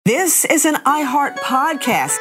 This is an iHeart podcast.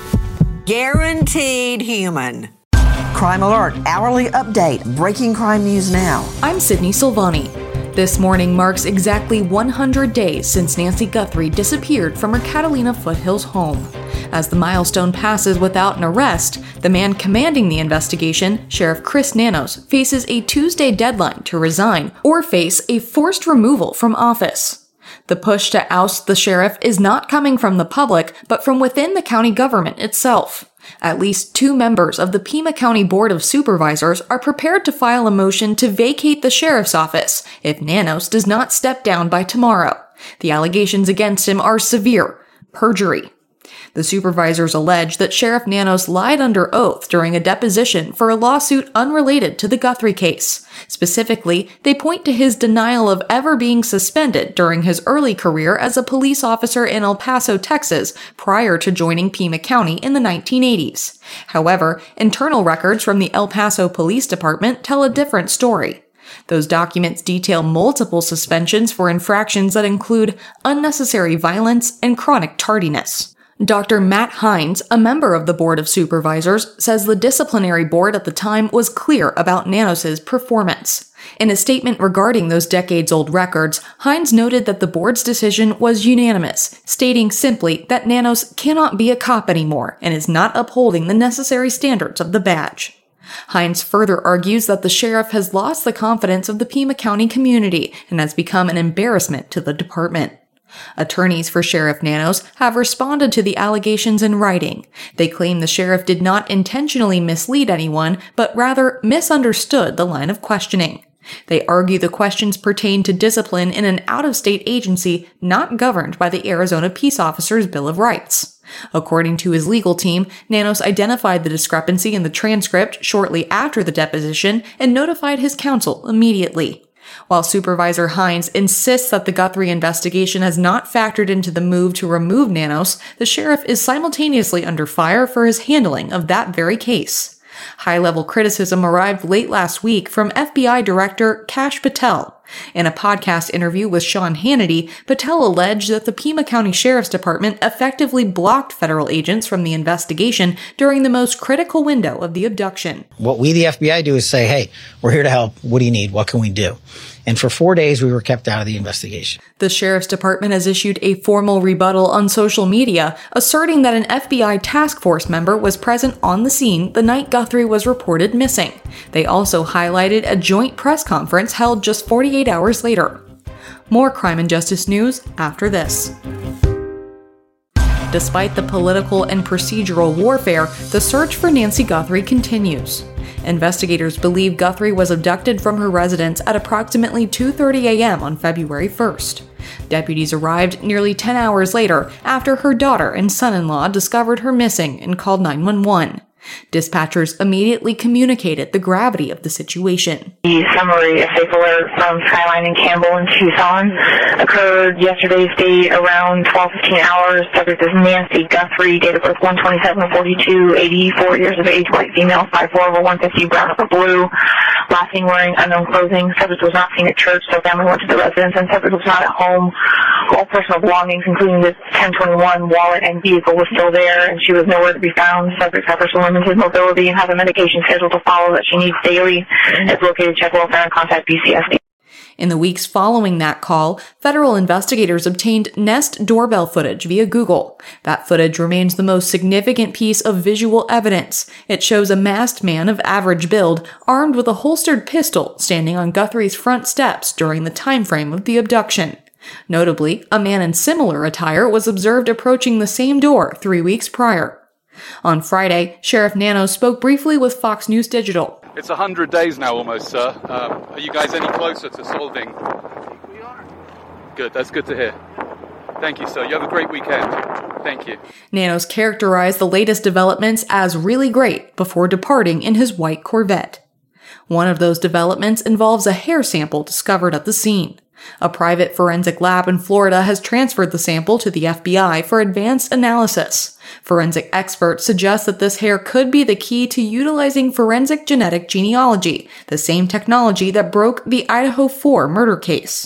Guaranteed human. Crime Alert, hourly update, breaking crime news now. I'm Sydney Silvani. This morning marks exactly 100 days since Nancy Guthrie disappeared from her Catalina Foothills home. As the milestone passes without an arrest, the man commanding the investigation, Sheriff Chris Nanos, faces a Tuesday deadline to resign or face a forced removal from office. The push to oust the sheriff is not coming from the public, but from within the county government itself. At least 2 members of the Pima County Board of Supervisors are prepared to file a motion to vacate the sheriff's office if Nanos does not step down by tomorrow. The allegations against him are severe: perjury. The supervisors allege that Sheriff Nanos lied under oath during a deposition for a lawsuit unrelated to the Guthrie case. Specifically, they point to his denial of ever being suspended during his early career as a police officer in El Paso, Texas, prior to joining Pima County in the 1980s. However, internal records from the El Paso Police Department tell a different story. Those documents detail multiple suspensions for infractions that include unnecessary violence and chronic tardiness. Dr. Matt Hines, a member of the Board of Supervisors, says the disciplinary board at the time was clear about Nanos' performance. In a statement regarding those decades-old records, Hines noted that the board's decision was unanimous, stating simply that Nanos cannot be a cop anymore and is not upholding the necessary standards of the badge. Hines further argues that the sheriff has lost the confidence of the Pima County community and has become an embarrassment to the department. Attorneys for Sheriff Nanos have responded to the allegations in writing. They claim the sheriff did not intentionally mislead anyone, but rather misunderstood the line of questioning. They argue the questions pertain to discipline in an out-of-state agency not governed by the Arizona Peace Officers' Bill of Rights. According to his legal team, Nanos identified the discrepancy in the transcript shortly after the deposition and notified his counsel immediately. While Supervisor Hines insists that the Guthrie investigation has not factored into the move to remove Nanos, the sheriff is simultaneously under fire for his handling of that very case. High-level criticism arrived late last week from FBI Director Kash Patel. In a podcast interview with Sean Hannity, Patel alleged that the Pima County Sheriff's Department effectively blocked federal agents from the investigation during the most critical window of the abduction. What we, the FBI, do is say, hey, we're here to help. What do you need? What can we do? And for 4 days, we were kept out of the investigation. The Sheriff's Department has issued a formal rebuttal on social media, asserting that an FBI task force member was present on the scene the night Guthrie was reported missing. They also highlighted a joint press conference held just 48 hours later. More crime and justice news after this. Despite the political and procedural warfare, the search for Nancy Guthrie continues. Investigators believe Guthrie was abducted from her residence at approximately 2:30 a.m. on February 1st. Deputies arrived nearly 10 hours later after her daughter and son-in-law discovered her missing and called 911. Dispatchers immediately communicated the gravity of the situation. The summary of safe alert from Skyline and Campbell in Tucson occurred yesterday's date around 12:15 hours. Subject is Nancy Guthrie, date of birth 1/27/42, 84 years of age, white female, 5'4", over 150, brown over blue. Last seen wearing unknown clothing. Subject was not seen at church, so family went to the residence, and subject was not at home. All personal belongings, including this 1021 wallet and vehicle, was still there, and she was nowhere to be found. Subject suffers from limited mobility and has a medication scheduled to follow that she needs daily. It's located, check welfare, and contact BCSD. In the weeks following that call, federal investigators obtained Nest doorbell footage via Google. That footage remains the most significant piece of visual evidence. It shows a masked man of average build, armed with a holstered pistol, standing on Guthrie's front steps during the time frame of the abduction. Notably, a man in similar attire was observed approaching the same door 3 weeks prior. On Friday, Sheriff Nanos spoke briefly with Fox News Digital. It's 100 days now almost, sir. Are you guys any closer to solving? We are. Good, that's good to hear. Thank you, sir. You have a great weekend. Thank you. Nanos characterized the latest developments as really great before departing in his white Corvette. One of those developments involves a hair sample discovered at the scene. A private forensic lab in Florida has transferred the sample to the FBI for advanced analysis. Forensic experts suggest that this hair could be the key to utilizing forensic genetic genealogy, the same technology that broke the Idaho 4 murder case.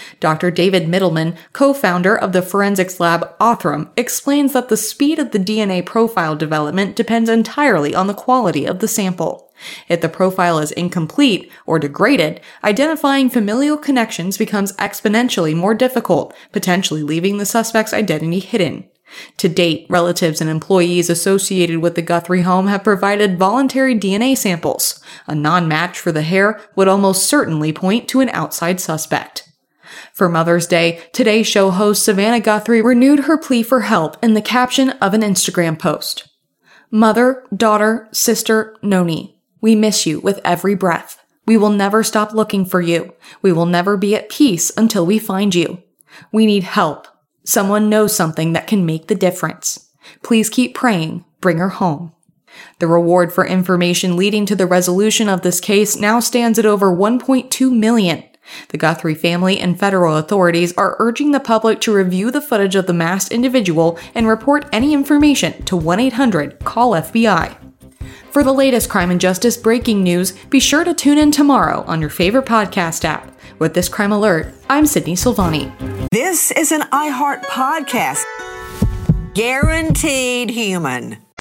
Dr. David Middleman, co-founder of the forensics lab Othram, explains that the speed of the DNA profile development depends entirely on the quality of the sample. If the profile is incomplete or degraded, identifying familial connections becomes exponentially more difficult, potentially leaving the suspect's identity hidden. To date, relatives and employees associated with the Guthrie home have provided voluntary DNA samples. A non-match for the hair would almost certainly point to an outside suspect. For Mother's Day, Today's Show host Savannah Guthrie renewed her plea for help in the caption of an Instagram post. Mother, daughter, sister, Noni, we miss you with every breath. We will never stop looking for you. We will never be at peace until we find you. We need help. Someone knows something that can make the difference. Please keep praying. Bring her home. The reward for information leading to the resolution of this case now stands at over $1.2 million. The Guthrie family and federal authorities are urging the public to review the footage of the masked individual and report any information to 1-800-CALL-FBI. For the latest crime and justice breaking news, be sure to tune in tomorrow on your favorite podcast app. With this crime alert, I'm Sydney Silvani. This is an iHeart podcast. Guaranteed human.